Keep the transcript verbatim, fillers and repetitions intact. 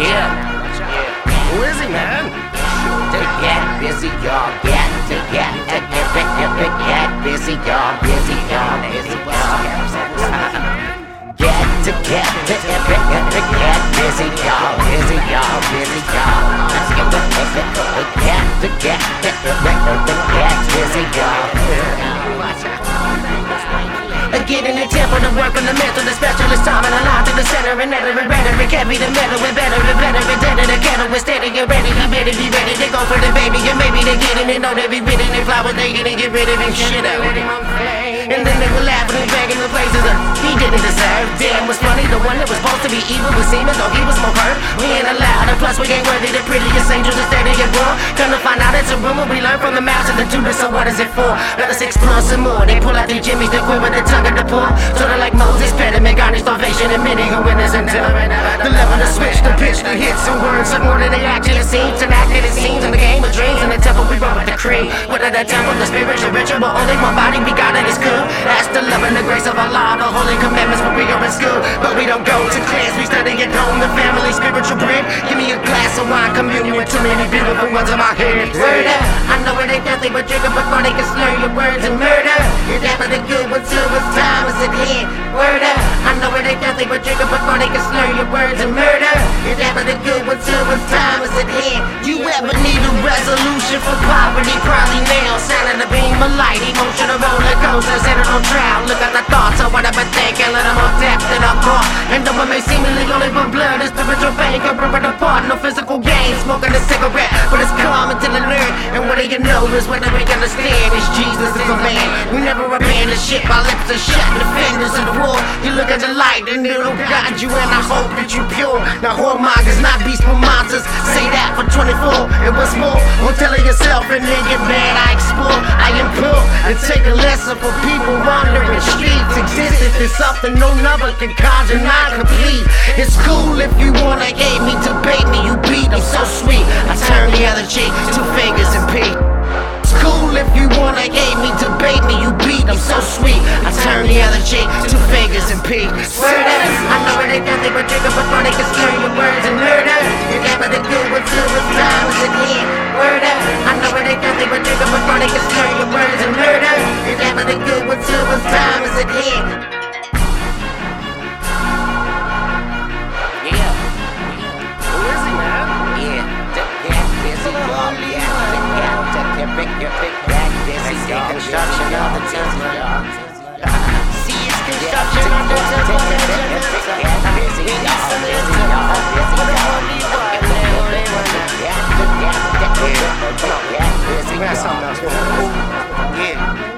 Yeah, yeah. Who is he, man? To get busy, y'all. Get to get to get to get to get busy, y'all. Busy, y'all. Busy, y'all. Get to get to get to get busy, y'all. Busy, y'all. Busy, y'all. Let's get to get to get to get busy, y'all. Get in the temple to work on the mental, the specialist time and a line to the center and enter and better. It can't be the middle, we're better and better. And dead in the kettle, we're steady and ready. Be ready, be ready. They go for the baby and maybe they get in and know they be bidding and flowers. They get and get rid of and shit out. And then they were laughing and begging the places that he didn't deserve. Damn, was funny, the one that was supposed to be evil was seeming, though he was more hurt. We ain't allowed, and plus we ain't worthy. The prettiest angels are steady and born. Come to find out it's a rumor we learned from the mouths of the Judas. So what is it for? Let us explore some more. They pull out their jimmies, they quiver the tongue of the poor. Sorta like Moses, pediment, garnish starvation, admitting who winners until the level to switch, the pitch, the hits, and words, some more than they actually seem. To act that it seems in the game of dreams, in the temple we run with the cream. Whether the temple, the spiritual ritual, but only one body we got it is good. That's the love and the grace of Allah, the holy commandments for we are in school. But we don't go to class, we study at home, the family spiritual bread. Give me a glass of wine, communion with too many beautiful ones in my head. Word up, I know it ain't nothing but drinking before they can slur your words and murder. You're that for the good one too, it's time is at hand. Word up, I know it ain't nothing but drinking before they can slur your words and murder. You're that for the good one too, it's time is at hand. You ever need a resolution for poverty? Probably now, sounding the beam of light, emotional roller coaster, set it on trial. Look at the thoughts of what I've been thinking, let them more depth than I'm caught. And though it may seemingly only for blood, it's spiritual pain can rip it apart. No physical gain, smoking a cigarette, but it's calm until it learn. And what do you know is whether we understand is Jesus is a man. We never abandon shit, my lips are shut, defenders of the war. You look at the light and it'll guide you, and I hope that you pure. Now whoremongers, not beasts but monsters. Say that for twenty-four, and what's more, don't tell it yourself and then get mad. I explore, I implore, and take a lesson for people wandering streets. Existence is something no number can conjure, not complete. It's cool if you wanna hate me, debate me, you beat, I'm so sweet. I turn the other cheek, two fingers and peace. It's cool if you wanna hate me, debate me, you beat, I'm so sweet. I turn the other cheek, two fingers and peace. Word up, I know it ain't nothing but drinking before they can slur your words and murder. You're never the good one too, it's time is at hand. Word up, I know it ain't nothing but drinking before they can slur your words and murder. You're never the good one too, it's time is at hand. Yeah, who is he, man? Yeah, to get busy, y'all. Yeah, to get to get big, get big, get busy, y'all. Construction all the time, y'all. See, it's construction all the time. Get busy, y'all. Busy, y'all. Busy, y'all. Yeah, to get, get, get, get busy, y'all. We got something else. Yeah.